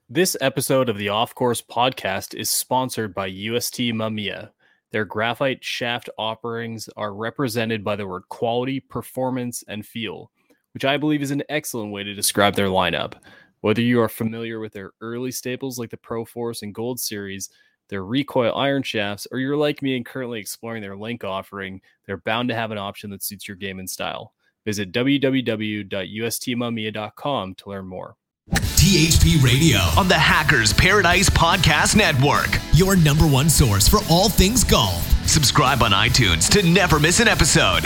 This episode of the Off Course podcast is sponsored by UST Mamiya. Their graphite shaft offerings are represented by the word quality, performance, and feel, which I believe is an excellent way to describe their lineup. Whether you are familiar with their early staples like the Pro Force and Gold Series, their recoil iron shafts, or you're like me and currently exploring their link offering, they're bound to have an option that suits your game and style. Visit www.ustmamiya.com to learn more. THP Radio on the Hackers Paradise Podcast Network, your number one source for all things golf. Subscribe on iTunes to never miss an episode.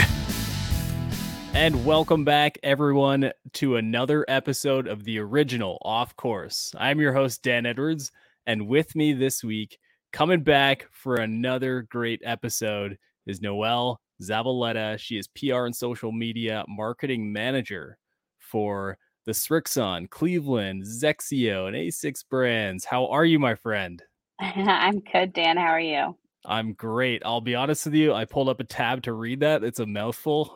And welcome back, everyone, to another episode of the original Off Course. I'm your host, Dan Edwards, and with me this week, coming back for another great episode, is Noelle Zavaleta. She is PR and social media marketing manager for the Srixon, Cleveland, Zexio, and A6 brands. How are you, my friend? I'm good, Dan. How are you? I'm great. I'll be honest with you. I pulled up a tab to read that. It's a mouthful.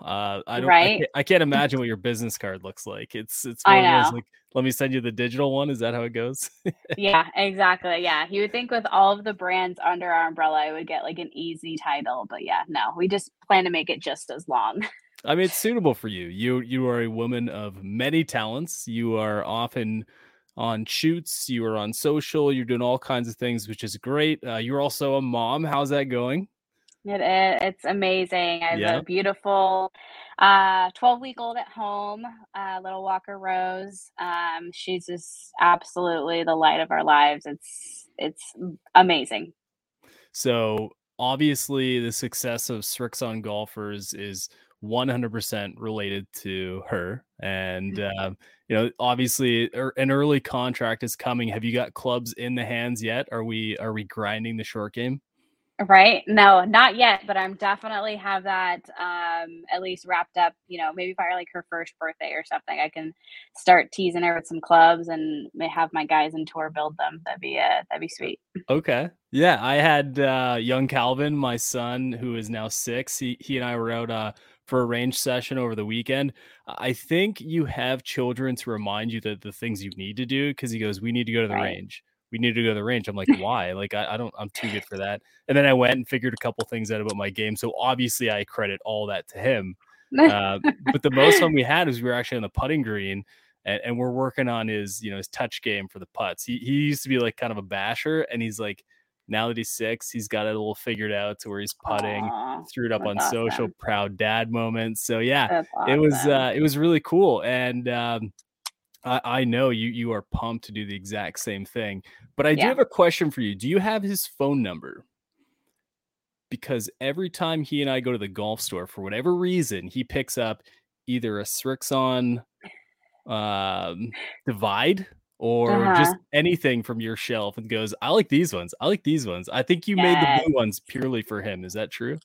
I can't imagine what your business card looks like. It's one I of know. those, like, let me send you the digital one. Is that how it goes? Yeah, exactly. Yeah. You would think with all of the brands under our umbrella, I would get like an easy title. But yeah, no, we just plan to make it just as long. I mean, it's suitable for you. You are a woman of many talents. You are often on shoots. You are on social. You're doing all kinds of things, which is great. You're also a mom. How's that going? It's amazing. I have a beautiful 12-week-old at home, little Walker Rose. She's just absolutely the light of our lives. It's amazing. So obviously the success of Srixon golfers is 100% related to her. And, obviously an early contract is coming. Have you got clubs in the hands yet? Are we grinding the short game? Right? No, not yet, but I'm definitely have that at least wrapped up, maybe by like her first birthday or something. I can start teasing her with some clubs and may have my guys in tour build them. That'd be sweet. Okay. Yeah, I had young Calvin, my son, who is now 6. He and I were out for a range session over the weekend. I think you have children to remind you that the things you need to do, because he goes, we need to go to the range. We need to go to the range. I'm like, why? Like, I'm too good for that. And then I went and figured a couple things out about my game. So obviously I credit all that to him. But the most fun we had was we were actually on the putting green and we're working on his touch game for the putts. He used to be like kind of a basher, and he's like, now that he's 6, he's got it a little figured out to where he's putting. Threw it up on social, proud dad moment. So yeah, awesome. It was really cool. And I know you are pumped to do the exact same thing, but I do have a question for you. Do you have his phone number? Because every time he and I go to the golf store, for whatever reason, he picks up either a Srixon Divide or just anything from your shelf and goes, I like these ones. I like these ones. I think you made the blue ones purely for him. Is that true?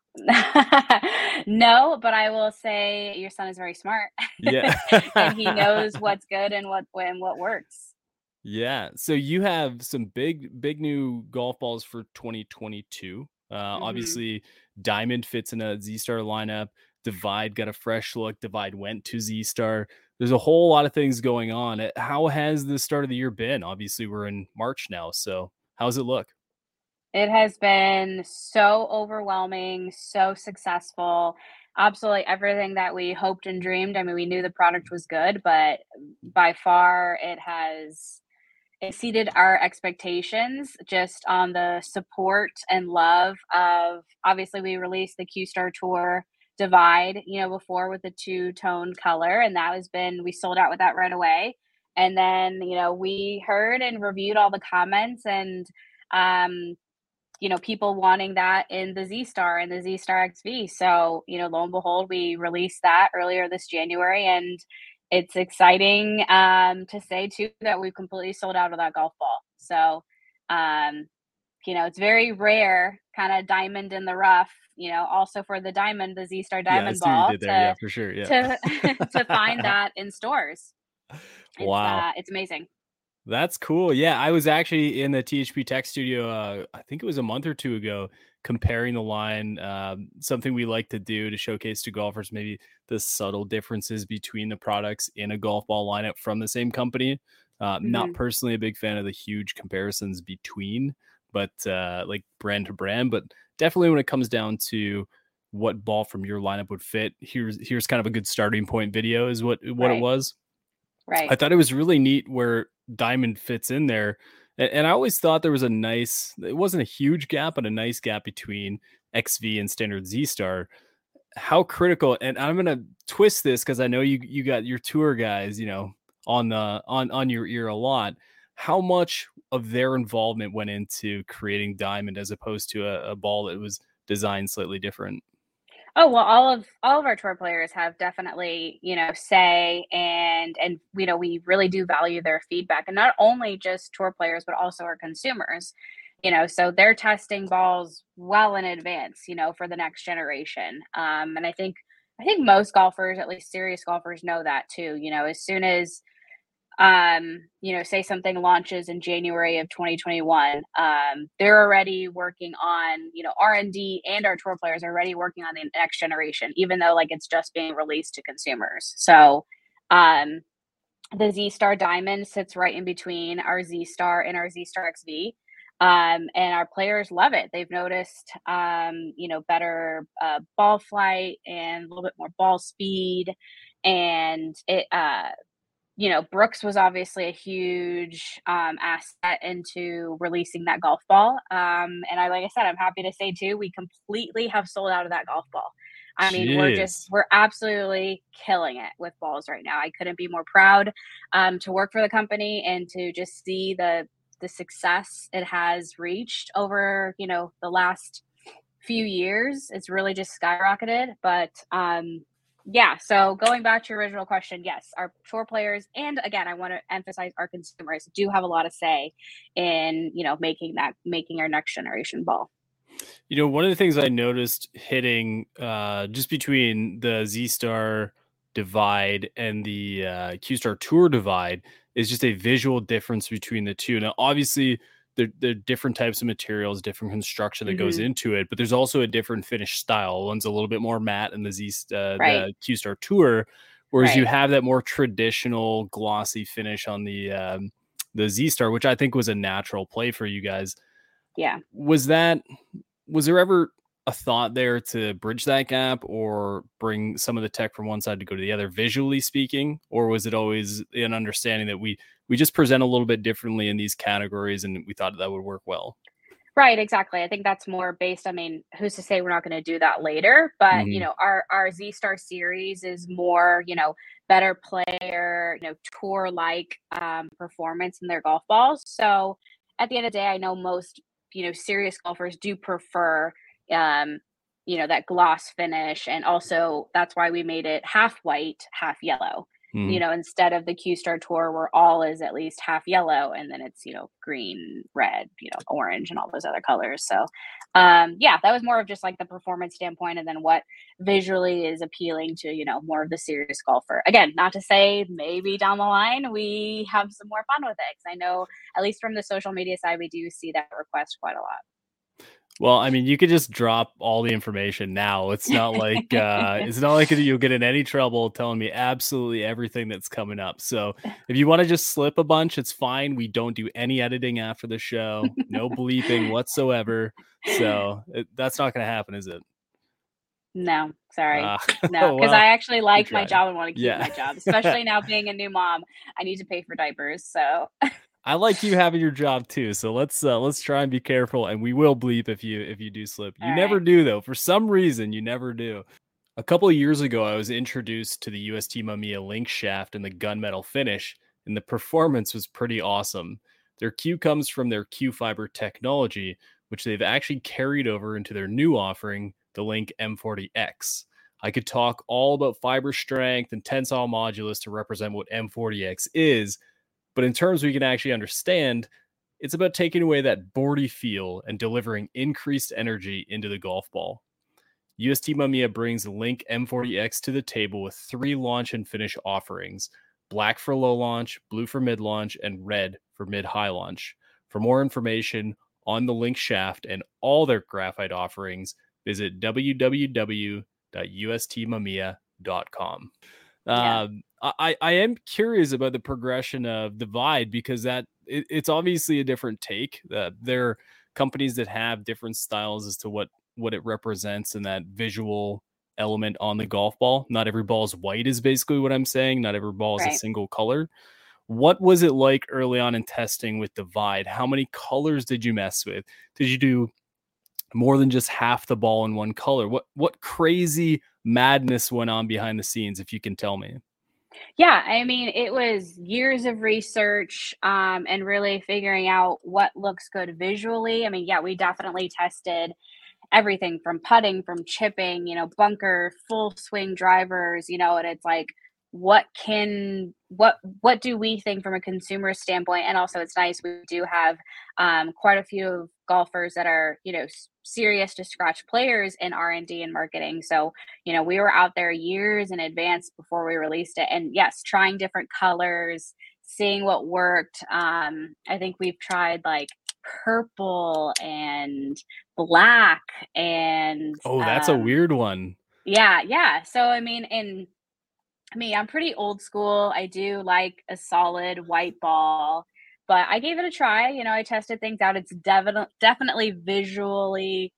No, but I will say your son is very smart. Yeah. And he knows what's good and what works. Yeah. So you have some big new golf balls for 2022. Obviously Diamond fits in a Z-Star lineup. Divide got a fresh look. Divide went to Z-Star. There's a whole lot of things going on. How has the start of the year been? Obviously we're in March now. So how's it look? It has been so overwhelming, so successful. Absolutely everything that we hoped and dreamed. I mean, we knew the product was good, but by far it has exceeded our expectations just on the support and love of, obviously we released the Q-Star Tour Divide, before with the 2-tone color, and we sold out with that right away. And then, we heard and reviewed all the comments and, people wanting that in the Z-Star and the Z-Star XV. So, lo and behold, we released that earlier this January, and it's exciting to say too that we've completely sold out of that golf ball. So, it's very rare, kind of diamond in the rough, also for the diamond, the Z-Star Diamond ball for sure. to find that in stores. Wow. It's amazing. That's cool. Yeah, I was actually in the THP Tech Studio, I think it was a month or two ago, comparing the line. Something we like to do to showcase to golfers maybe the subtle differences between the products in a golf ball lineup from the same company. Not personally a big fan of the huge comparisons between, but like brand to brand, but definitely when it comes down to what ball from your lineup would fit, here's kind of a good starting point video is what it was. Right. I thought it was really neat where Diamond fits in there. And I always thought there was it wasn't a huge gap, but a nice gap between XV and standard Z Star. How critical, and I'm going to twist this because I know you got your tour guys, on your ear a lot. How much of their involvement went into creating Diamond as opposed to a ball that was designed slightly different? Oh, well, all of our tour players have definitely, say, and we really do value their feedback, and not only just tour players, but also our consumers. So they're testing balls well in advance, for the next generation. And I think most golfers, at least serious golfers, know that too. As soon as say something launches in January of 2021, they're already working on, R&D, and our tour players are already working on the next generation, even though like it's just being released to consumers. So the Z Star Diamond sits right in between our Z Star and our Z Star XV. And our players love it. They've noticed, better ball flight and a little bit more ball speed. And it, Brooks was obviously a huge asset into releasing that golf ball. And like I said, I'm happy to say too, we completely have sold out of that golf ball. I mean, we're absolutely killing it with balls right now. I couldn't be more proud to work for the company and to just see the success it has reached over, the last few years. It's really just skyrocketed. But yeah, so going back to your original question, yes, our tour players, and again, I want to emphasize our consumers do have a lot of say in, making our next generation ball. One of the things I noticed hitting just between the Z Star Divide and the Q Star Tour Divide is just a visual difference between the two. Now, obviously, there are different types of materials, different construction that goes into it, but there's also a different finish style. One's a little bit more matte in the the Q Star Tour, whereas you have that more traditional glossy finish on the Z Star, which I think was a natural play for you guys. Yeah. Was there ever a thought there to bridge that gap or bring some of the tech from one side to go to the other, visually speaking? Or was it always an understanding that we just present a little bit differently in these categories and we thought that would work well? Right, exactly. I think that's more based, who's to say we're not going to do that later? But, our Z Star series is more, better player, tour-like performance in their golf balls. So at the end of the day, I know most, serious golfers do prefer, that gloss finish. And also that's why we made it half white, half yellow. Instead of the Q Star Tour where all is at least half yellow and then it's, green, red, orange and all those other colors. So that was more of just like the performance standpoint and then what visually is appealing to, more of the serious golfer. Again, not to say maybe down the line we have some more fun with it. 'Cause I know at least from the social media side, we do see that request quite a lot. Well, you could just drop all the information now. It's not like you'll get in any trouble telling me absolutely everything that's coming up. So if you want to just slip a bunch, it's fine. We don't do any editing after the show, no bleeping whatsoever. So that's not going to happen, is it? No, sorry. No, because I actually like my job and want to keep my job, especially now being a new mom. I need to pay for diapers, so. I like you having your job too, so let's try and be careful, and we will bleep if you do slip. You never do though. For some reason, you never do. A couple of years ago, I was introduced to the UST Mamiya Link shaft and the gunmetal finish, and the performance was pretty awesome. Their Q comes from their Q fiber technology, which they've actually carried over into their new offering, the Link M40X. I could talk all about fiber strength and tensile modulus to represent what M40X is. But in terms we can actually understand, it's about taking away that boardy feel and delivering increased energy into the golf ball. UST Mamiya brings the Link M40X to the table with 3 launch and finish offerings: black for low launch, blue for mid launch, and red for mid-high launch. For more information on the Link shaft and all their graphite offerings, visit www.ustmamiya.com. Yeah. I am curious about the progression of Divide because it's obviously a different take. There are companies that have different styles as to what it represents and that visual element on the golf ball. Not every ball is white, is basically what I'm saying. Not every ball is a Right. single color. What was it like early on in testing with Divide? How many colors did you mess with? Did you do more than just half the ball in one color? What crazy madness went on behind the scenes, if you can tell me? Yeah, I mean, it was years of research, and really figuring out what looks good visually. I mean, yeah, we definitely tested everything from putting, from chipping, bunker, full swing drivers, and it's like, what do we think from a consumer standpoint? And also, it's nice we do have quite a few golfers that are, serious to scratch players in R&D and marketing. So, we were out there years in advance before we released it, and yes, trying different colors, seeing what worked. I think we've tried like purple and black and Oh, that's a weird one. yeah, yeah. So I mean, in me, I'm pretty old school. I do like a solid white ball, but I gave it a try. I tested things out. It's definitely visually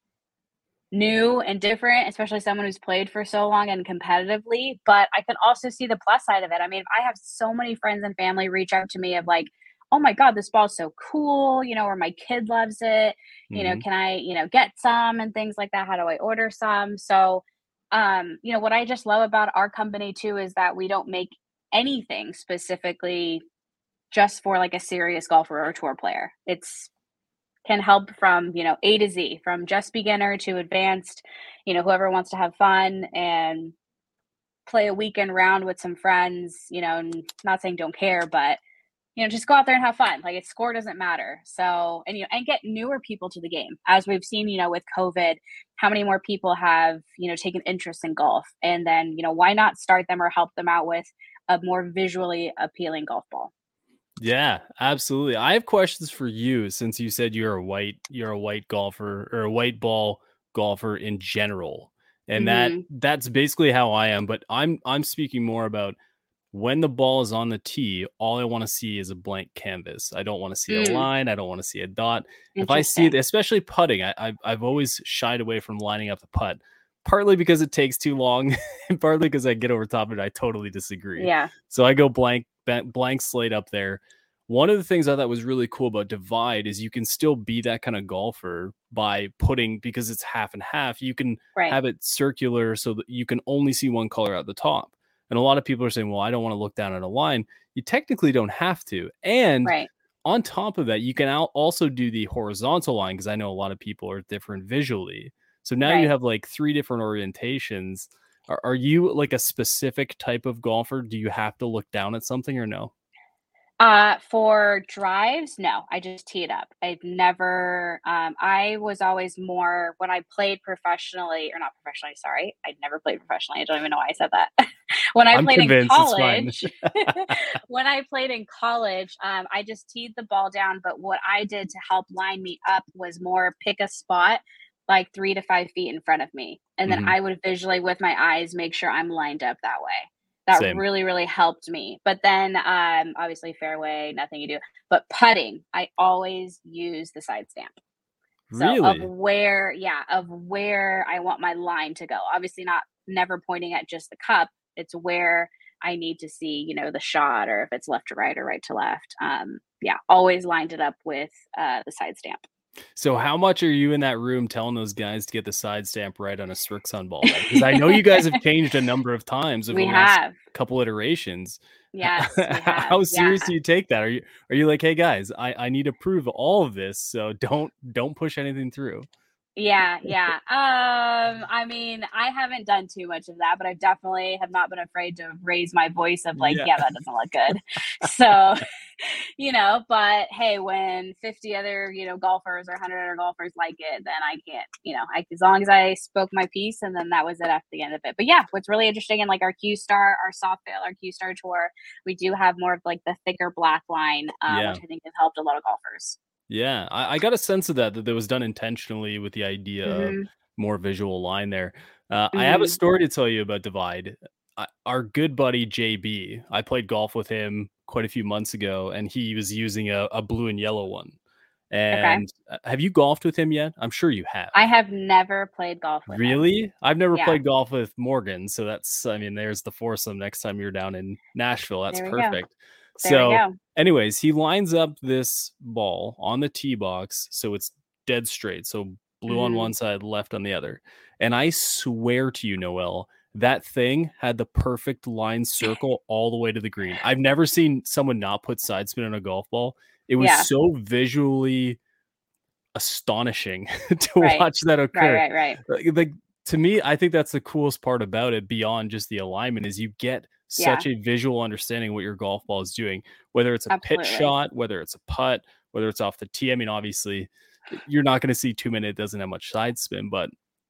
new and different, especially someone who's played for so long and competitively. But I can also see the plus side of it. I mean, I have so many friends and family reach out to me of like, oh my God, this ball's so cool, or my kid loves it. Mhm. Can I, get some and things like that? How do I order some? So, what I just love about our company too is that we don't make anything specifically just for like a serious golfer or tour player. It's can help from, A to Z, from just beginner to advanced, whoever wants to have fun and play a weekend round with some friends, and not saying don't care, but just go out there and have fun. Like its score doesn't matter. So, and and get newer people to the game. As we've seen, with COVID, how many more people have, taken interest in golf. And then, why not start them or help them out with a more visually appealing golf ball? Yeah, absolutely. I have questions for you since you said you're a white golfer or a white ball golfer in general. And Hmm. that's basically how I am, but I'm speaking more about when the ball is on the tee, all I want to see is a blank canvas. I don't want to see a Mm, line. I don't want to see a dot. If I see it, interesting. especially putting, I've always shied away from lining up the putt, partly because it takes too long, and partly because I get over top of it. I totally disagree. Yeah. So I go blank slate up there. One of the things I thought was really cool about Divide is you can still be that kind of golfer by putting, because it's half and half, you can Right. have it circular so that you can only see one color at the top. And a lot of people are saying, well, I don't want to look down at a line. You technically don't have to. And Right. on top of that, you can also do the horizontal line because I know a lot of people are different visually. So now you Right. have like three different orientations. Are you like a specific type of golfer? Do you have to look down at something or no? For drives, no, I just tee it up. I've never, I was always more when I played professionally, or not professionally, sorry. I'd never played professionally. I don't even know why I said that. When I I'm played in convinced it's fine. college, when I played in college, I just teed the ball down. But what I did to help line me up was more pick a spot like 3 to 5 feet in front of me. And then Mhm. I would visually, with my eyes, make sure I'm lined up that way. That Same. really, really helped me. But then, obviously fairway, nothing you do. But putting, I always use the side stamp. So Really? of where I want my line to go. Obviously not never pointing at just the cup. It's where I need to see, the shot or if it's left to right or right to left. Yeah, always lined it up with the side stamp. So how much are you in that room telling those guys to get the side stamp right on a Srixon ball then? Because I know you guys have changed a number of times over We the last have. couple iterations. Yes, we have. How Yeah. serious do you take that? Are you like, hey guys, I need to prove all of this, so don't push anything through. Yeah, yeah. I mean, I haven't done too much of that, but I definitely have not been afraid to raise my voice of like, Yeah. yeah, that doesn't look good. So, but hey, when 50 other, golfers or 100 other golfers like it, then I can't, as long as I spoke my piece and then that was it after the end of it. But yeah, what's really interesting in like our Q Star, our soft fail, our Q Star tour, we do have more of like the thicker black line, Yeah. which I think has helped a lot of golfers. Yeah. I got a sense of that was done intentionally with the idea of Hmm. more visual line there. I have a Hmm. story to tell you about Divide. our good buddy JB, I played golf with him quite a few months ago, and he was using a blue and yellow one. Okay. And have you golfed with him yet? I'm sure you have. I have never played golf with him. Really? I've never Yeah. played golf with Morgan, so that's, I mean, there's the foursome next time you're down in Nashville. That's There we go. perfect. There we So, go. anyways, he lines up this ball on the tee box, so it's dead straight. So blue on one side, left on the other. And I swear to you, Noelle, that thing had the perfect line circle all the way to the green. I've never seen someone not put side spin on a golf ball. It was so visually astonishing to watch that occur. Right. Like, to me, I think that's the coolest part about it, beyond just the alignment, is you get such a visual understanding of what your golf ball is doing, whether it's a pitch shot, whether it's a putt, whether it's off the tee. I mean, obviously you're not going to see too many. It doesn't have much side spin, but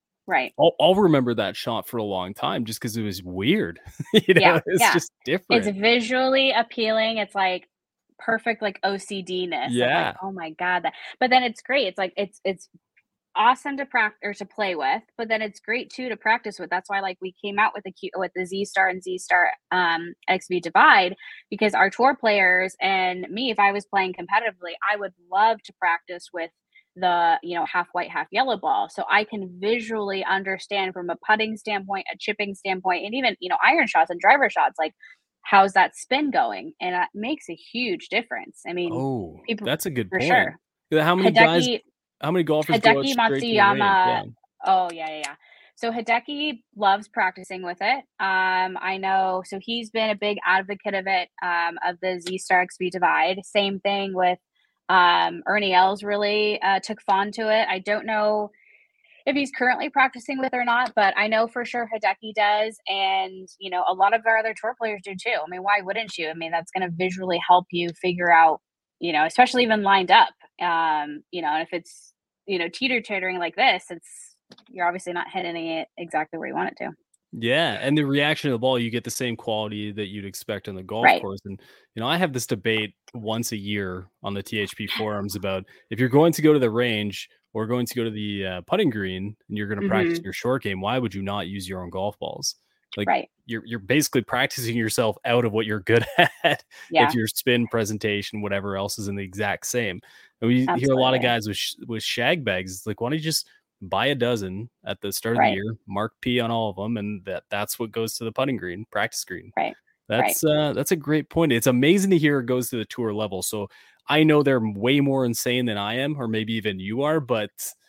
I'll remember that shot for a long time just because it was weird. It's just different. It's visually appealing. It's like perfect, like OCD-ness. Yeah. Like, oh my God. But then it's great. It's like, it's awesome to practice or to play with, but then it's great too to practice with. That's why like we came out with the Z Star and Z Star XV Divide, because our tour players and me, if I was playing competitively, I would love to practice with the half white half yellow ball, so I can visually understand from a putting standpoint, a chipping standpoint, and even iron shots and driver shots, like how's that spin going, and that makes a huge difference. I mean, that's a good point. Sure. How many golfers go out straight to the range? Oh yeah. So Hideki loves practicing with it. I know. So he's been a big advocate of it, of the Z Star XV Divide. Same thing with Ernie Els really took fond to it. I don't know if he's currently practicing with or not, but I know for sure Hideki does. And, a lot of our other tour players do too. I mean, why wouldn't you? I mean, that's going to visually help you figure out, especially even lined up, and if it's, teeter-tottering like this, you're obviously not hitting it exactly where you want it to. Yeah, and the reaction of the ball, you get the same quality that you'd expect on the golf course. And I have this debate once a year on the THP forums about if you're going to go to the range or going to go to the putting green and you're going to practice your short game, why would you not use your own golf balls? Like you're basically practicing yourself out of what you're good at if your spin, presentation, whatever else is in the exact same. And we hear a lot of guys with shag bags. It's like, why don't you just buy a dozen at the start of the year, mark P on all of them, and that's what goes to the putting green, practice green. That's a great point. It's amazing to hear it goes to the tour level. So I know they're way more insane than I am, or maybe even you are, but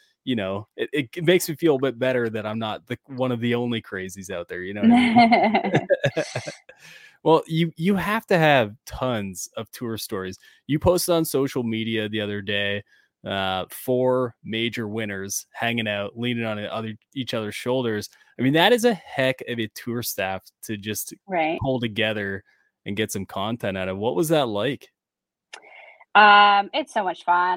it makes me feel a bit better that I'm not one of the only crazies out there. You know what I mean? Well, you have to have tons of tour stories. You posted on social media the other day 4 major winners hanging out, leaning on each other's shoulders. I mean, that is a heck of a tour staff to just pull together and get some content out of. What was that like? It's so much fun.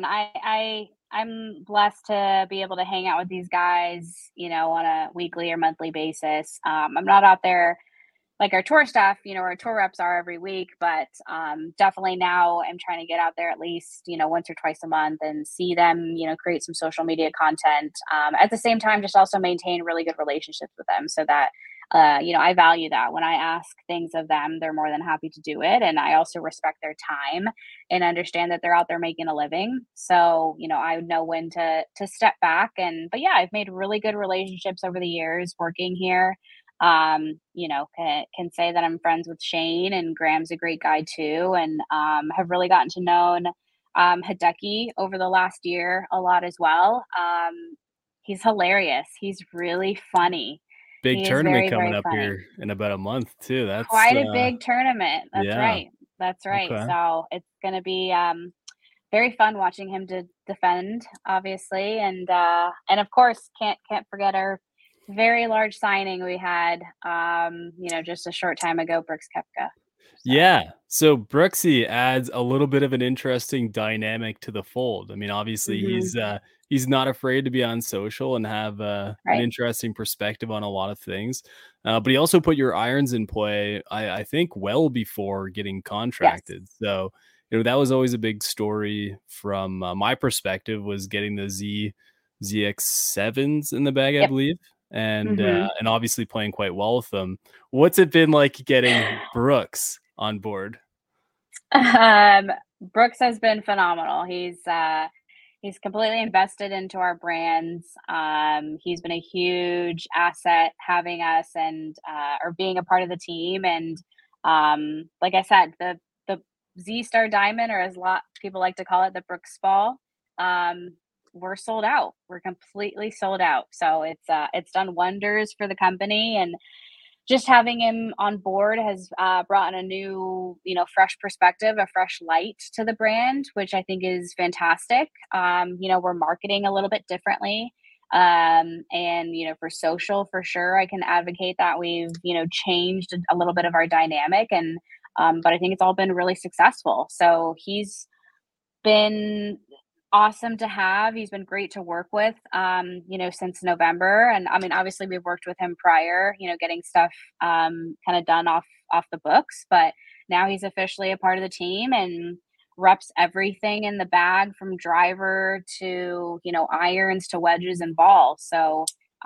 I'm blessed to be able to hang out with these guys, on a weekly or monthly basis. I'm not out there like our tour staff, our tour reps are every week, but definitely now I'm trying to get out there at least, once or twice a month and see them, create some social media content. At the same time, just also maintain really good relationships with them so that, I value that. When I ask things of them, they're more than happy to do it. And I also respect their time and understand that they're out there making a living. So, I know when to step back but yeah, I've made really good relationships over the years working here. Can say that I'm friends with Shane, and Graham's a great guy too, and have really gotten to know Hideki over the last year a lot as well. He's hilarious. He's really funny. Big tournament coming up here in about a month too. That's quite a big tournament. That's right. Okay. So it's going to be very fun watching him to defend, obviously, and of course can't forget our very large signing we had, just a short time ago, Brooks Koepka. Yeah. So Brooksy adds a little bit of an interesting dynamic to the fold. I mean, obviously he's not afraid to be on social and have an interesting perspective on a lot of things. But he also put your irons in play, I think, well before getting contracted. Yes. So, that was always a big story from my perspective, was getting the ZX7s in the bag, I believe. Mhm. and obviously playing quite well with them. What's it been like getting Brooks on board? Um, Brooks has been phenomenal. He's completely invested into our brands. He's been a huge asset having us and or being a part of the team. And like I said, the Z Star Diamond, or as a lot people like to call it, the Brooks Ball, um, we're sold out. We're completely sold out. So it's done wonders for the company, and just having him on board has brought in a new, fresh perspective, a fresh light to the brand, which I think is fantastic. We're marketing a little bit differently. And, for social, for sure, I can advocate that we've, changed a little bit of our dynamic. But I think it's all been really successful. So he's been awesome to have. He's been great to work with, since November. And I mean, obviously we've worked with him prior, getting stuff kind of done off the books, but now he's officially a part of the team and reps everything in the bag from driver to, irons to wedges and balls. So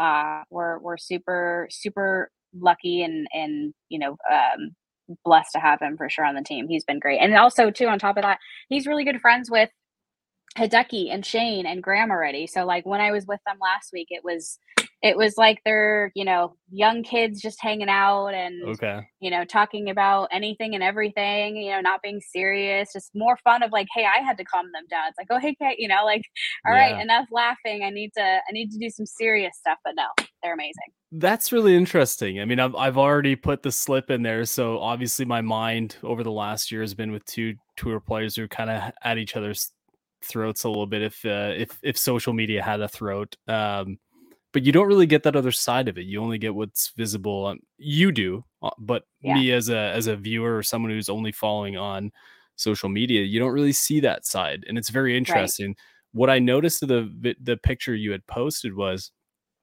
we're super, super lucky and blessed to have him for sure on the team. He's been great. And also too, on top of that, he's really good friends with Hideki and Shane and Graham already. So like when I was with them last week, it was like they're, young kids just hanging out and, Okay. talking about anything and everything, not being serious, just more fun of like, hey, I had to calm them down. It's like, oh, hey, Kate, like, all right, Yeah. enough laughing. I need to do some serious stuff, but no, they're amazing. That's really interesting. I mean, I've already put the slip in there, so obviously my mind over the last year has been with two tour players who are kind of at each other's throats a little bit. If social media had a throat, but you don't really get that other side of it. You only get what's visible. You do, but Yeah. me as a viewer or someone who's only following on social media, you don't really see that side, and it's very Right. interesting. What I noticed of the picture you had posted was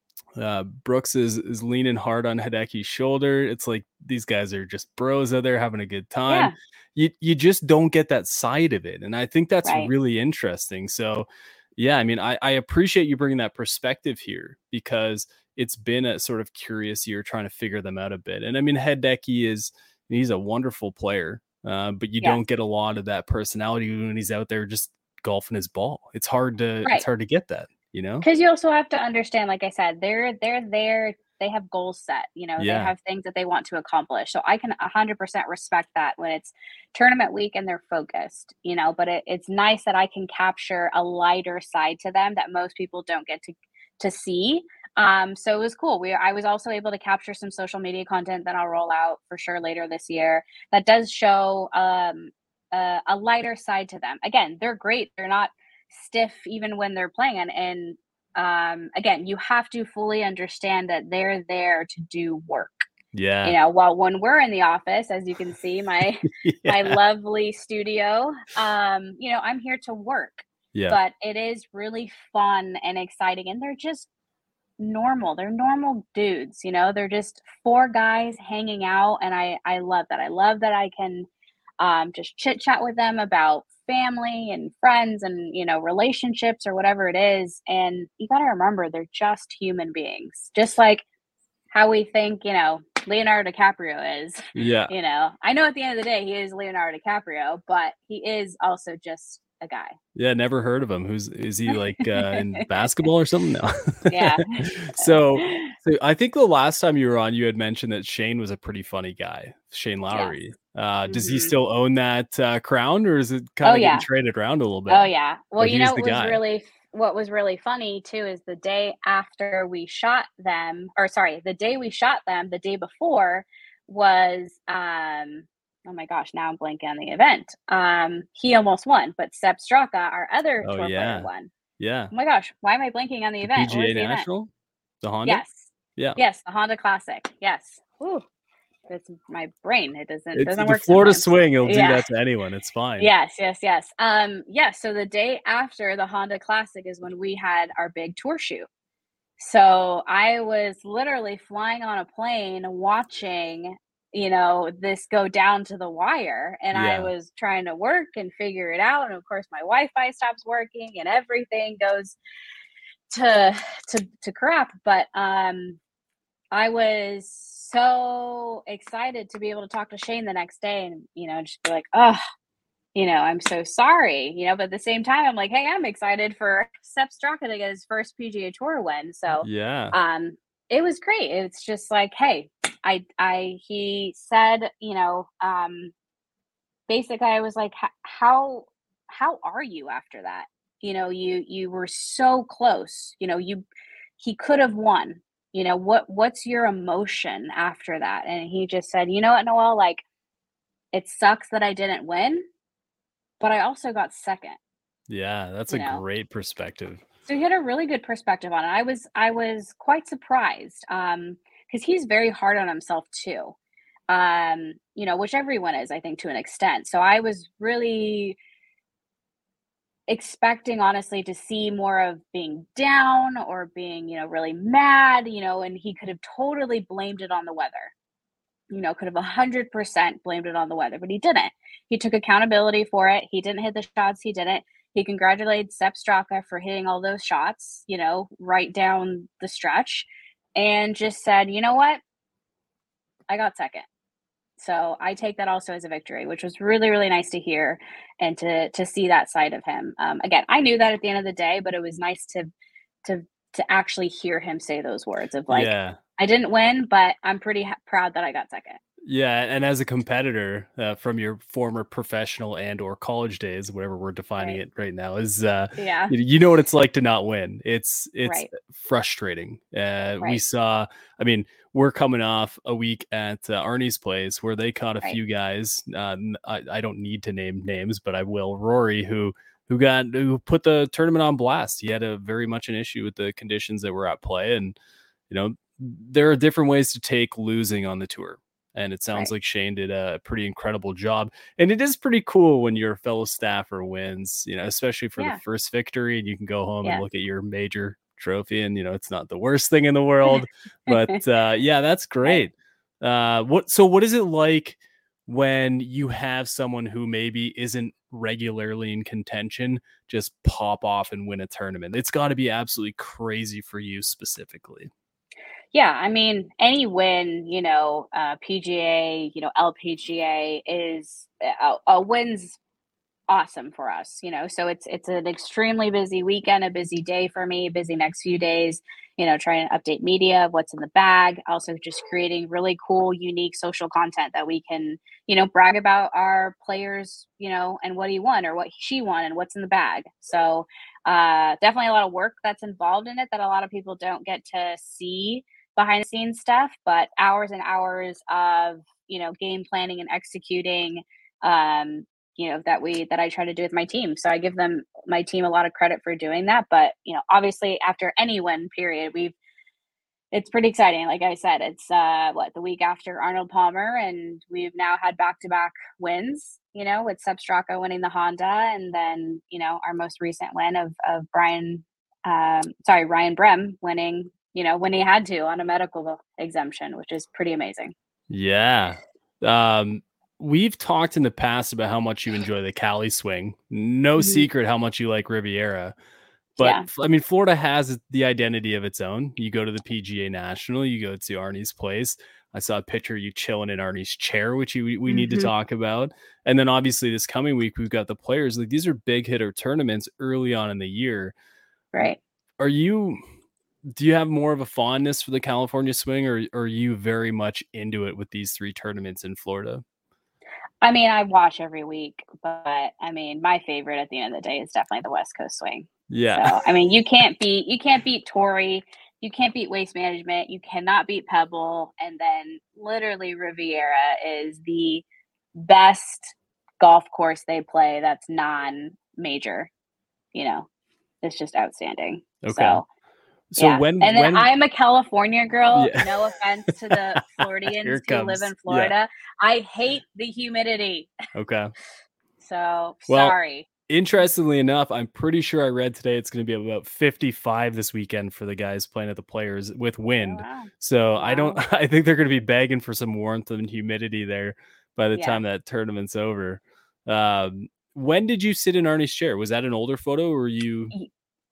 Brooks is leaning hard on Hideki's shoulder. It's like these guys are just bros out there having a good time. Yeah. You just don't get that side of it, and I think that's Right. really interesting. So, yeah, I mean, I appreciate you bringing that perspective here because it's been a sort of curious year trying to figure them out a bit. And I mean, he's a wonderful player, but you Yes. don't get a lot of that personality when he's out there just golfing his ball. It's Right. hard to get that, you know? Because you also have to understand, like I said, they're there. They have goals set. They Yeah. have things that they want to accomplish. So I can 100% respect that when it's tournament week and they're focused. But it's nice that I can capture a lighter side to them that most people don't get to see. So it was cool. I was also able to capture some social media content that I'll roll out for sure later this year that does show a lighter side to them. Again, they're great. They're not stiff even when they're playing, and again, you have to fully understand that they're there to do work. Yeah. While when we're in the office, as you can see, my Yeah. lovely studio, I'm here to work. Yeah. But it is really fun and exciting, and they're just normal. They're normal dudes. They're just four guys hanging out, and I love that. I love that I can just chit chat with them about family and friends and relationships or whatever it is. And you got to remember, they're just human beings, just like how we think Leonardo DiCaprio is. Yeah. I know at the end of the day he is Leonardo DiCaprio, but he is also just a guy. Yeah, never heard of him. Is he like in basketball or something? No. Yeah. So I think the last time you were on, you had mentioned that Shane was a pretty funny guy, Shane Yes. Lowry. Does he Hmm. still own that crown, or is it Oh kind of getting yeah. traded around a little bit? Oh yeah. Well, But he was the it was guy. really what was really funny too is the day after we shot them, or sorry, the day we shot them, the day before was oh my gosh, now I'm blanking on the event. He almost won, but Seb Straka, our other Oh tour player, yeah. won. Yeah. Oh my gosh, why am I blanking on the The event? What PGA was the event? National? The Honda? Yes. Yeah. Yes, the Honda Classic. Yes. Ooh, it's my brain. It doesn't It's doesn't the work Florida sometimes. swing, it'll do Yeah. that to anyone. It's fine. Yes, yes, yes. So the day after the Honda Classic is when we had our big tour shoot. So I was literally flying on a plane watching, this go down to the wire. And I Yeah. was trying to work and figure it out. And of course my Wi-Fi stops working and everything goes to crap. But I was so excited to be able to talk to Shane the next day and, just be like, "Oh, I'm so sorry," but at the same time, I'm like, "Hey, I'm excited for Sepp Straka to get his first PGA Tour win." So, Yeah. um, it was great. It's just like, "Hey," he said, basically, I was like, how are you after that? You were so close. He could have won. What's your emotion after that?" And he just said, "You know what, Noel, like, it sucks that I didn't win, but I also got second." Yeah, that's You a know? great perspective. So he had a really good perspective on it. I was quite surprised, because he's very hard on himself too. Which everyone is, I think, to an extent. So I was really expecting, honestly, to see more of being down or being, really mad, and he could have totally blamed it on the weather. Could have 100% blamed it on the weather, but he didn't. He took accountability for it. He didn't hit the shots he didn't. He congratulated Sepp Straka for hitting all those shots, right down the stretch, and just said, "You know what? I got second." So I take that also as a victory, which was really, really nice to hear and to see that side of him. Again, I knew that at the end of the day, but it was nice to to actually hear him say those words of like, Yeah. "I didn't win, but I'm pretty proud that I got second." Yeah, and as a competitor, from your former professional and or college days, whatever we're defining Right. it right now, is Yeah. you know what it's like to not win. It's Right. frustrating. We Right. saw, I mean, we're coming off a week at Arnie's place where they caught a Right. few guys. I don't need to name names, but I will. Rory, who put the tournament on blast. He had a very much an issue with the conditions that were at play, and there are different ways to take losing on the tour. And it sounds Right. like Shane did a pretty incredible job. And it is pretty cool when your fellow staffer wins, especially for the Yeah. first victory, and you can go home and Yeah. look at your major trophy, and it's not the worst thing in the world. But yeah, that's Right. great. What is it like when you have someone who maybe isn't regularly in contention just pop off and win a tournament? It's got to be absolutely crazy for you specifically. Yeah, I mean, any win, PGA, LPGA is a win's awesome for us, so it's an extremely busy weekend, a busy day for me, busy next few days, trying to update media of what's in the bag, also just creating really cool, unique social content that we can, brag about our players, and what he won or what she won and what's in the bag. So definitely a lot of work that's involved in it that a lot of people don't get to see behind the scenes stuff, but hours and hours of, game planning and executing, um, that I try to do with my team. So I give my team a lot of credit for doing that. But obviously after any win period, it's pretty exciting. Like I said, it's the week after Arnold Palmer, and we've now had back to back wins. With Sepp Straka winning the Honda, and then our most recent win of Ryan Brehm winning. When he had to on a medical exemption, which is pretty amazing. Yeah. We've talked in the past about how much you enjoy the Cali swing. No Mhm. secret how much you like Riviera. But Yeah. I mean, Florida has the identity of its own. You go to the PGA National, you go to Arnie's place. I saw a picture of you chilling in Arnie's chair, which we need to Mhm. talk about. And then obviously this coming week, we've got the Players. Like, these are big hitter tournaments early on in the year. Right. Do you have more of a fondness for the California swing, or are you very much into it with these three tournaments in Florida? I mean, I watch every week, but I mean, my favorite at the end of the day is definitely the West Coast swing. Yeah. So, I mean, you can't beat Torrey, you can't beat Waste Management, you cannot beat Pebble, and then literally Riviera is the best golf course they play that's non-major, you know. It's just outstanding. Okay. So, So yeah, and then when I'm a California girl, yeah. no offense to the Here Floridians it who live comes. in Yeah. Florida. I hate the humidity. Okay. So, Well, sorry. interestingly enough, I'm pretty sure I read today it's going to be about 55 this weekend for the guys playing at the Players with Oh, wind. wow. So Wow. I think they're going to be begging for some warmth and humidity there by the Yeah. time that tournament's over. When did you sit in Arnie's chair? Was that an older photo, or were you?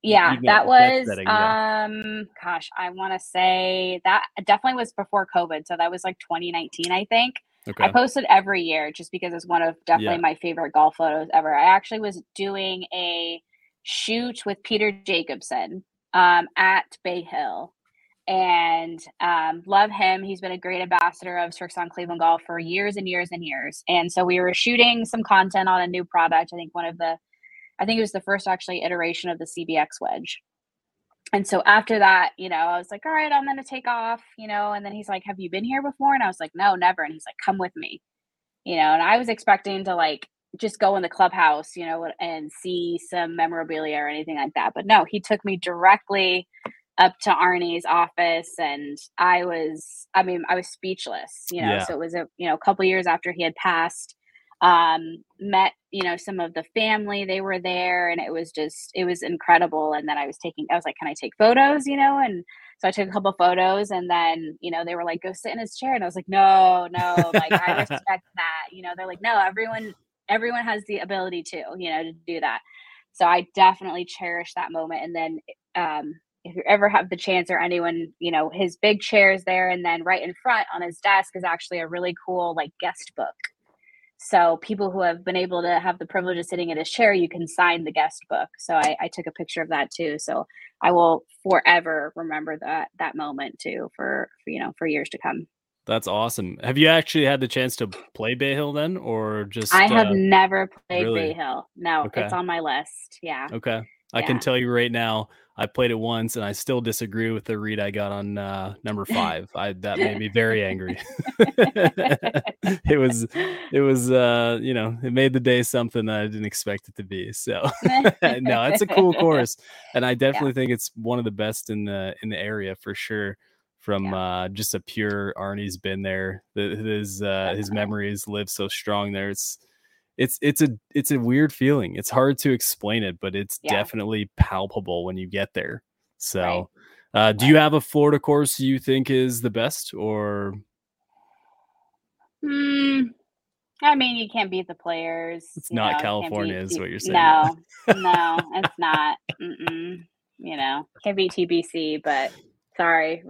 Yeah, Even that at jet was, setting, yeah. gosh, I wanna say that definitely was before COVID, so that was, like, 2019, I think. I Okay. posted every year just because it's one of definitely Yeah. my favorite golf photos ever. I actually was doing a shoot with Peter Jacobsen, at Bay Hill, and, love him. He's been a great ambassador of Srixon Cleveland Golf for years and years and years, and so we were shooting some content on a new product. I think it was the first actually iteration of the CBX wedge. And so after that, I was like, all right, I'm going to take off, and then he's like, have you been here before? And I was like, no, never. And he's like, come with me, and I was expecting to like just go in the clubhouse, and see some memorabilia or anything like that. But no, he took me directly up to Arnie's office, and I was speechless, Yeah. so it was a couple years after he had passed. Met, some of the family, they were there, and it was incredible. And then I was like, can I take photos, and so I took a couple photos, and then, they were like, go sit in his chair. And I was like, no, no, like I respect that. They're like, no, everyone has the ability to do that. So I definitely cherish that moment. And then, if you ever have the chance or anyone, his big chair is there. And then right in front on his desk is actually a really cool like guest book. So people who have been able to have the privilege of sitting in his chair, you can sign the guest book. So I took a picture of that too. So I will forever remember that moment too for years to come. That's awesome. Have you actually had the chance to play Bay Hill then, or I just have never played Bay really? Hill. No, Okay. it's on my list. Yeah. Okay. I can Yeah. tell you right now, I played it once and I still disagree with the read I got on number 5. That made me very angry. It was it made the day something that I didn't expect it to be. So no, it's a cool course. And I Yeah. definitely think it's one of the best in the area for sure. From Yeah. just a pure Arnie's been there. His Definitely. memories live so strong there. It's a weird feeling. It's hard to explain it, but it's Yeah. definitely palpable when you get there. Right. So, do you have a Florida course you think is the best, or Mm, I mean, you can't beat the players, it's not you can't California, beat is what you're saying? Yeah. no, no, it's not. Mm-mm. Can't beat TBC, but sorry,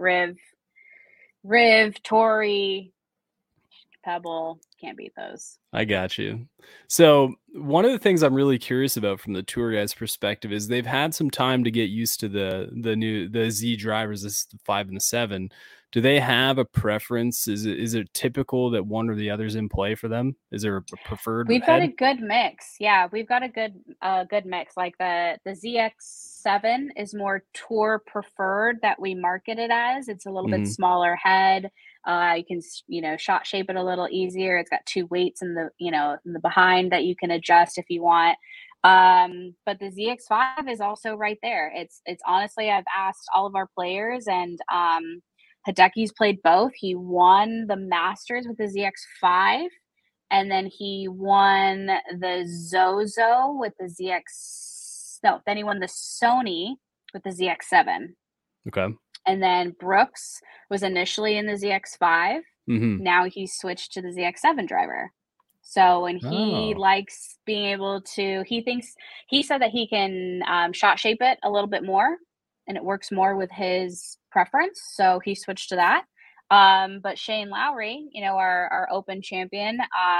Riv, Tori, Pebble, can't beat those. I got you. So one of the things I'm really curious about from the tour guys' perspective is they've had some time to get used to the Z drivers, this the 5 and the 7. Do they have a preference? Is it typical that one or the other's in play for them? Is there a preferred We've got head? a good mix. Yeah, we've got a good mix. Like the ZX7 is more tour preferred that we market it as. It's a little bit Mhm. smaller head. You can shot shape it a little easier. It's got two weights in the behind that you can adjust if you want. But the ZX5 is also right there. It's honestly, I've asked all of our players, and Hideki's played both. He won the Masters with the ZX5, and then he won the Zozo with the ZX. No, then he won the Sony with the ZX7. Okay. And then Brooks was initially in the ZX5. Mhm. Now he's switched to the ZX7 driver. So, and he Oh. likes being able to, he said that he can shot shape it a little bit more and it works more with his preference. So he switched to that. But Shane Lowry, our open champion,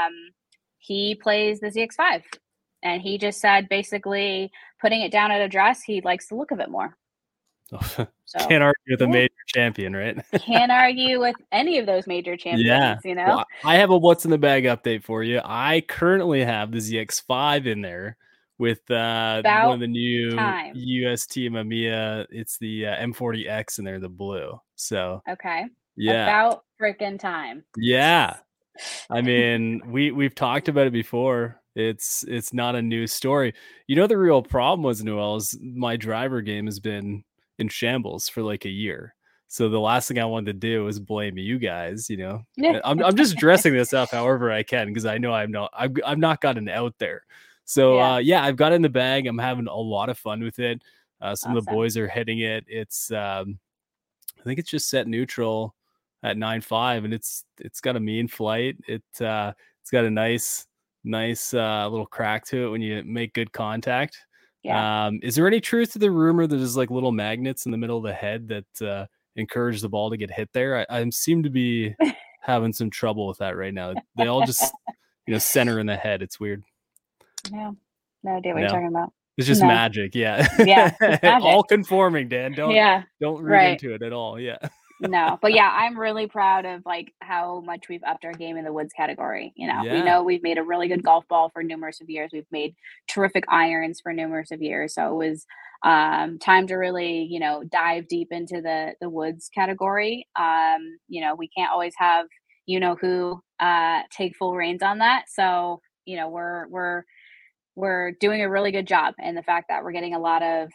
he plays the ZX5. And he just said basically putting it down at address, he likes the look of it more. So Can't argue with a yeah. major champion, right? Can't argue with any of those major Yeah. champions. Well, I have a what's in the bag update for you. I currently have the ZX5 in there with one of About the new time. UST Mamiya. It's the M40X in there, the blue. So Okay. yeah, About freaking time. yeah. I mean, we've talked about it before. It's not a new story. The real problem was, Noel, is my driver game has been in shambles for like a year. So the last thing I wanted to do was blame you guys. I'm just dressing this up however I can because I know I've not gotten out there. So Yeah. yeah, I've got it in the bag. I'm having a lot of fun with it. Some of the Awesome. boys are hitting it. It's I think it's just set neutral at 9.5, and it's got a mean flight. It's got a nice little crack to it when you make good contact. Yeah. Is there any truth to the rumor that there's like little magnets in the middle of the head that encourage the ball to get hit there? I seem to be having some trouble with that right now. They all just, center in the head. It's weird. No, no idea what you're No, talking about. it's just No. magic. Yeah. Yeah, it's magic. All conforming, Dan. Yeah. Don't read Right. into it at all. Yeah. No, but yeah, I'm really proud of like how much we've upped our game in the woods category. We Yeah. know we've made a really good golf ball for numerous of years. We've made terrific irons for numerous of years. So it was time to really, dive deep into the woods category. We can't always have who take full reins on that. So we're doing a really good job, and the fact that we're getting a lot of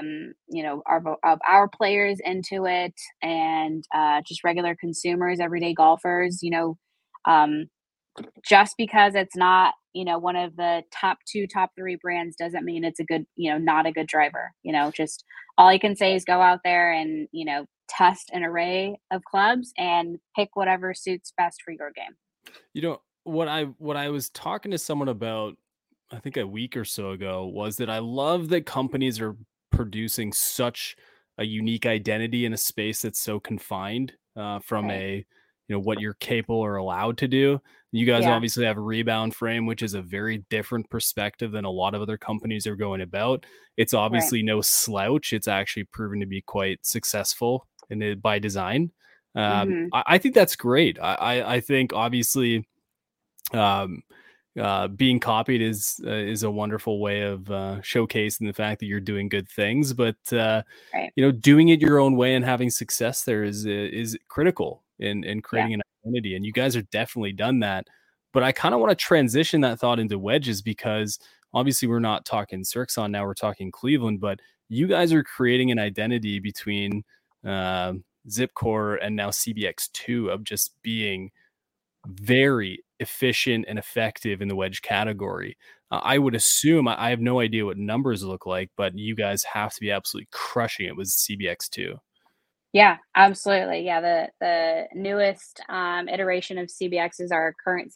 our players into it, and just regular consumers, everyday golfers, um, just because it's not one of the top 2 top 3 brands doesn't mean it's a good not a good driver. Just all I can say is go out there and test an array of clubs and pick whatever suits best for your game. What I was talking to someone about, I think a week or so ago, was that I love that companies are producing such a unique identity in a space that's so confined from Right. what you're capable or allowed to do. You guys Yeah. obviously have a rebound frame, which is a very different perspective than a lot of other companies are going about. It's Right. obviously no slouch. It's actually proven to be quite successful by design. Hmm. I think that's great. I think obviously um, being copied is a wonderful way of showcasing the fact that you're doing good things, but Right. doing it your own way and having success there is critical in Yeah. creating an identity, and you guys are definitely done that. But I kind of want to transition that thought into wedges, because obviously we're not talking Srixon now, we're talking Cleveland, but you guys are creating an identity between uh, Zipcore and now CBX2 of just being very efficient and effective in the wedge category. I would assume, I have no idea what numbers look like, but you guys have to be absolutely crushing it with CBX2. Yeah, absolutely. Yeah, the newest iteration of CBX is our current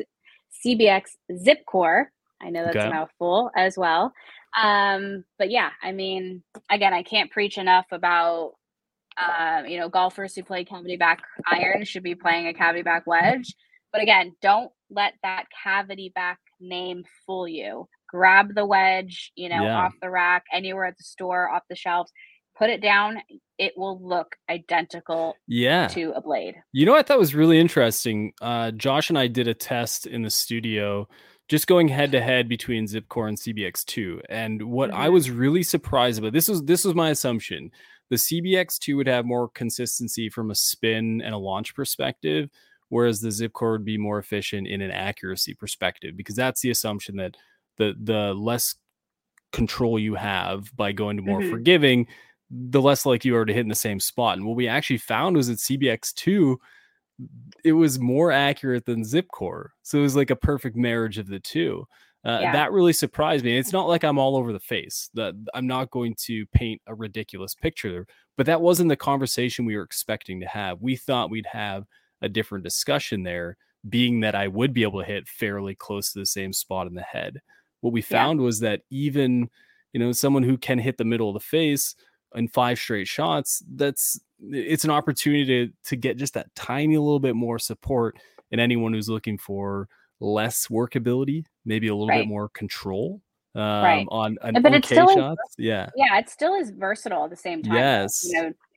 CBX Zip Core. I know that's a Okay. mouthful as well. But yeah, I mean, again, I can't preach enough about golfers who play cavity back iron should be playing a cavity back wedge. But again, don't let that cavity back name fool you. Grab the wedge, Yeah. off the rack, anywhere at the store, off the shelves, put it down. It will look identical Yeah. to a blade. I thought was really interesting? Josh and I did a test in the studio, just going head to head between Zipcore and CBX2. And what I Hmm. was really surprised about, this was my assumption. The CBX2 would have more consistency from a spin and a launch perspective, whereas the Zipcore would be more efficient in an accuracy perspective, because that's the assumption that the less control you have by going to more Hmm. forgiving, the less like you are to hit in the same spot. And what we actually found was that CBX2, it was more accurate than Zipcore. So it was like a perfect marriage of the two. Yeah. That really surprised me. It's not like I'm all over the face. That I'm not going to paint a ridiculous picture, but that wasn't the conversation we were expecting to have. We thought we'd have a different discussion there, being that I would be able to hit fairly close to the same spot in the head. What we Yeah. found was that even, someone who can hit the middle of the face in 5 straight shots, it's an opportunity to get just that tiny little bit more support in anyone who's looking for less workability, maybe a little bit Right. more control Right. on an But it okay still is, shots. Yeah. yeah, it still is versatile at the same time though. Yes.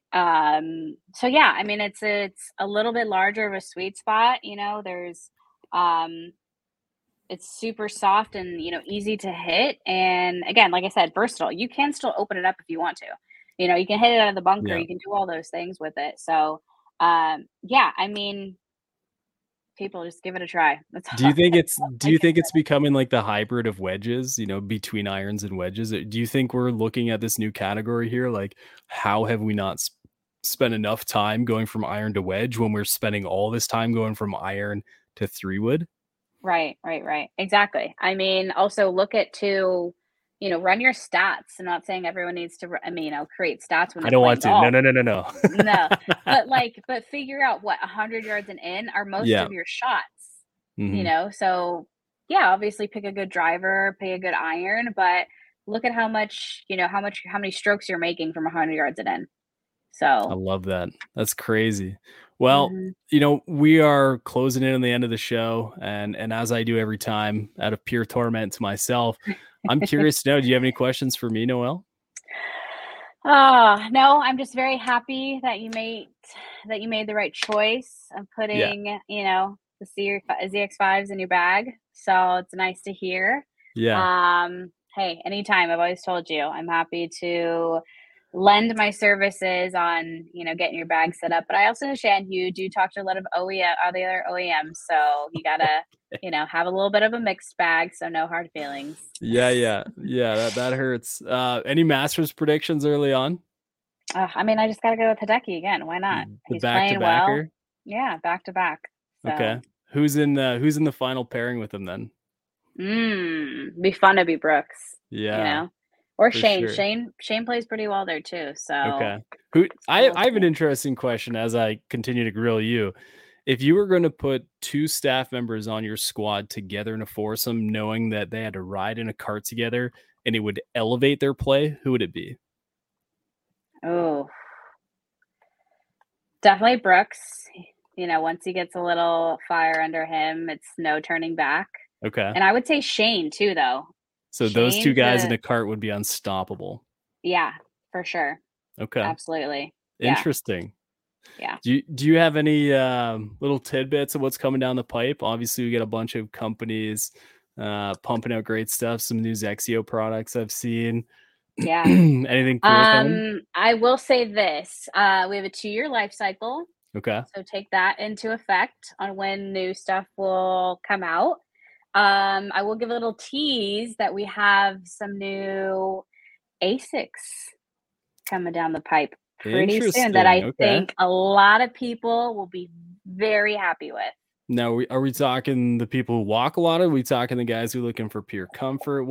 So yeah, I mean it's a little bit larger of a sweet spot, there's um it's super soft and easy to hit, and again, like I said, versatile. You can still open it up if you want to. You can hit it out of the bunker, Yeah. you can do all those things with it. So yeah, I mean, people just give it a try. That's Do you all, think that's it's all do I you can think say. it's becoming like the hybrid of wedges, between irons and wedges? Do you think we're looking at this new category here? Like, how have we not spent enough time going from iron to wedge when we're spending all this time going from iron to 3 wood? Right, right, right. Exactly. I mean, also look at to, run your stats. I'm not saying everyone needs to, create stats when I they're don't playing want to. No, golf. no, no, no, no. No, but figure out what 100 yards and in are most Yeah. of your shots. Mhm. So yeah, obviously pick a good driver, pick a good iron, but look at how many strokes you're making from 100 yards and in. I So, love that. That's crazy. Well, mhm. we are closing in on the end of the show, and as I do every time, out of pure torment to myself, I'm curious to know, do you have any questions for me, Noelle? No, I'm just very happy that you made the right choice of Yeah. putting, the ZX5s in your bag. So it's nice to hear. Yeah. Hey, anytime. I've always told you I'm happy to lend my services on, getting your bag set up. But I also understand you do talk to a lot of OEM, all the other OEMs, so you gotta, have a little bit of a mixed bag. So no hard feelings. Yeah. That hurts. Any Masters predictions early on? I just gotta go with Hideki again. Why not? The He's playing well. back-to-backer? Yeah, back to back. Okay. So, Who's in the final pairing with him then? be fun to be Brooks, Yeah, or for Shane. sure. Shane plays pretty well there too. So Okay. I we'll have an see. interesting question as I continue to grill you. If you were going to put two staff members on your squad together in a foursome, knowing that they had to ride in a cart together and it would elevate their play, who would it be? Oh, definitely Brooks. Once he gets a little fire under him, it's no turning back. Okay. And I would say Shane too, though. So those two guys in a cart would be unstoppable. Yeah, for sure. Okay. Absolutely. Yeah. Interesting. Yeah. Do you have any little tidbits of what's coming down the pipe? Obviously, we get a bunch of companies pumping out great stuff. Some new Xexio products I've seen. Yeah. Anything cool coming? I will say this. We have a 2-year life cycle. Okay. So take that into effect on when new stuff will come out. I will give a little tease that we have some new ASICs coming down the pipe pretty soon that I think a lot of people will be very happy with. Now, are we talking the people who walk a lot? Or are we talking the guys who are looking for pure comfort?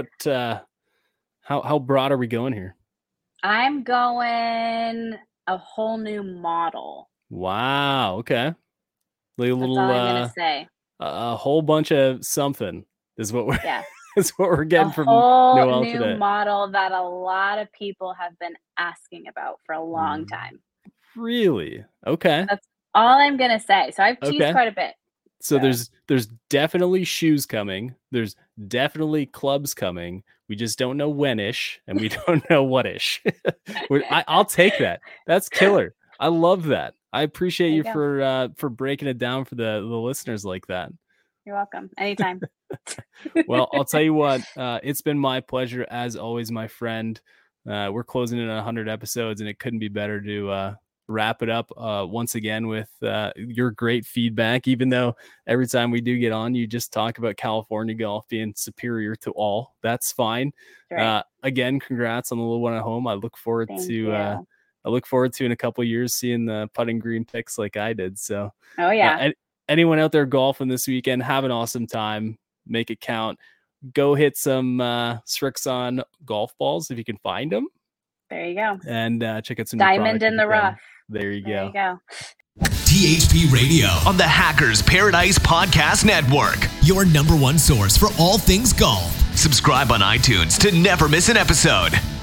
How broad are we going here? I'm going a whole new model. Wow. Okay. That's all I'm gonna say. A whole bunch of something is what we're Yeah. is what we're getting from Noelle today. New model that a lot of people have been asking about for a long time. Really? Okay. That's all I'm gonna say. So I've teased quite a bit. So there's definitely shoes coming. There's definitely clubs coming. We just don't know when-ish, and we don't know what-ish. I'll take that. That's killer. I love that. I appreciate you for breaking it down for the listeners like that. You're welcome. Anytime. Well, I'll tell you what, it's been my pleasure as always, my friend. We're closing in on 100 episodes, and it couldn't be better to wrap it up once again with your great feedback. Even though every time we do get on, you just talk about California golf being superior to all. That's fine. Right. Again, congrats on the little one at home. I look forward to in a couple of years seeing the putting green picks like I did. So, oh yeah. Anyone out there golfing this weekend, have an awesome time. Make it count. Go hit some Srixon golf balls if you can find them. There you go. And check out some diamond in the rough. There you go. THP Radio on the Hackers Paradise Podcast Network. Your #1 source for all things golf. Subscribe on iTunes to never miss an episode.